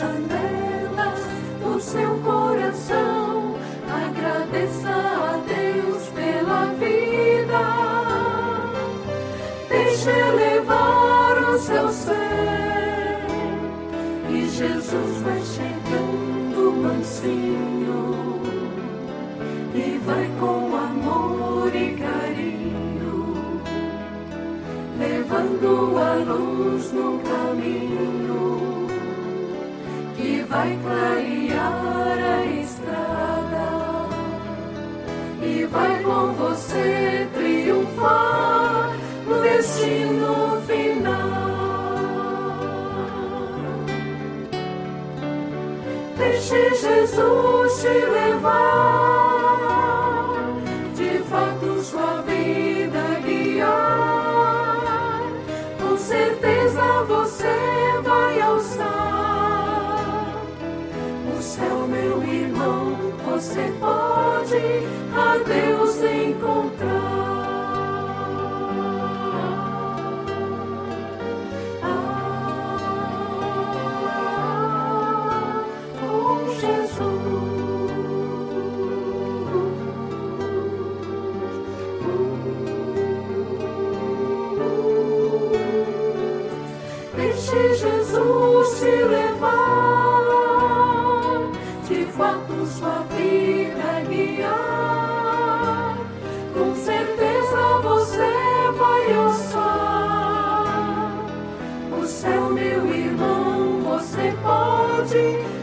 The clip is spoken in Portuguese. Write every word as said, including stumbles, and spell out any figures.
janelas do seu coração. Agradeça a Deus pela vida. Deixe levar o seu ser. E Jesus vai chegando mansinho. E vai com amor e carinho, levando a luz no caminho, que vai clarear a estrada. E vai com você triunfar no destino final. Deixe Jesus te levar, de fato sua vida guiar. Com certeza você vai alçar o céu, meu irmão. Você pode a Deus encontrar. Ah, com Jesus. Deixe Jesus te levar, de fato sua vida guiar. Com certeza você vai alçar o céu, meu irmão. Você pode